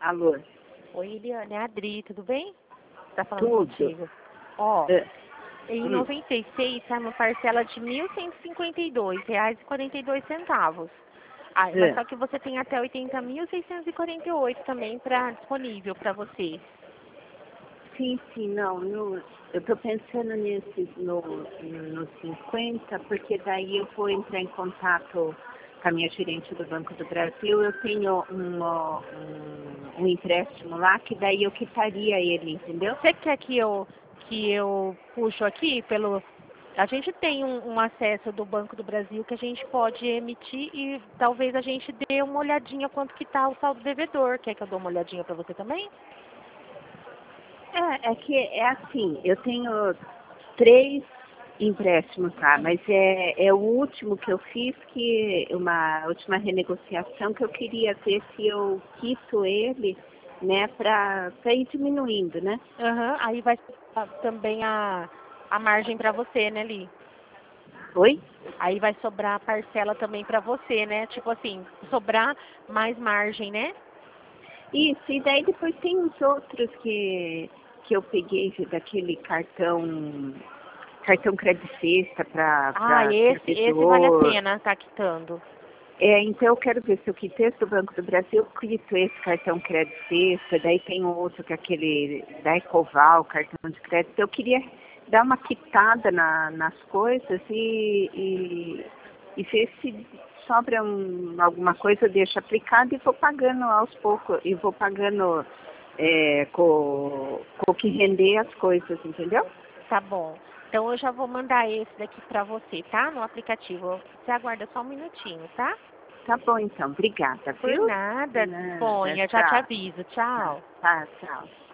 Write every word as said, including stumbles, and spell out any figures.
Alô? Oi, Eliane, é a Adri, tudo bem? Tá falando Tudo. contigo. Ó, É. em Hum. noventa e seis sai uma parcela de mil cento e cinquenta e dois reais e quarenta e dois centavos. Ah, mas É. só que você tem até oitenta mil seiscentos e quarenta e oito também pra, disponível para você. Sim, sim, não. No, eu tô pensando nesses no, no cinquenta, porque daí eu vou entrar em contato com a minha gerente do Banco do Brasil. Eu tenho um, ó, um, um empréstimo lá, que daí eu quitaria ele, entendeu? Você quer que eu, que eu puxo aqui pelo... A gente tem um, um acesso do Banco do Brasil que a gente pode emitir e talvez a gente dê uma olhadinha quanto que tá o saldo devedor. Quer que eu dê uma olhadinha para você também? É, é que é assim, eu tenho três empréstimos lá, mas é, é o último que eu fiz, que uma última renegociação que eu queria ver se eu quito ele, né, para ir diminuindo, né? Aham, aí vai ah, também a, a margem para você, né, Li? Oi? Aí vai sobrar a parcela também para você, né? Tipo assim, sobrar mais margem, né? Isso, e daí depois tem os outros que, que eu peguei daquele cartão, cartão Credit Sexta para Ah, esse, esse vale a servidor. pena tá quitando. É, então eu quero ver se eu quito esse do Banco do Brasil, eu quito esse cartão crédito sexta, daí tem um outro que é aquele da Ecoval, cartão de crédito. Eu queria dar uma quitada na, nas coisas e, e, e ver se sobra um, alguma coisa, eu deixo aplicado e vou pagando aos poucos, e vou pagando é, com, com o que render as coisas, entendeu? Tá bom. Então eu já vou mandar esse daqui pra você, tá? No aplicativo. Você aguarda só um minutinho, tá? Tá bom então, obrigada, Por viu? nada, Nada, disponha. Já te tchau. aviso. Tá, Tchau. tá, tchau.